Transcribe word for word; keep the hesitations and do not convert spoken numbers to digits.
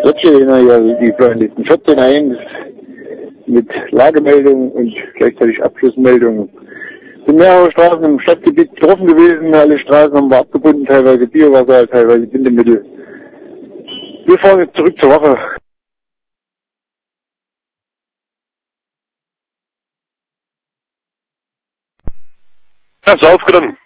Jetzt stehen ja die Planeten vierzehn eins mit Lagemeldung und gleichzeitig Abschlussmeldung. Es sind mehrere Straßen im Stadtgebiet betroffen gewesen. Alle Straßen haben wir abgebunden, teilweise Biowasser, teilweise Bindemittel. Wir fahren jetzt zurück zur Wache. Hast du aufgenommen?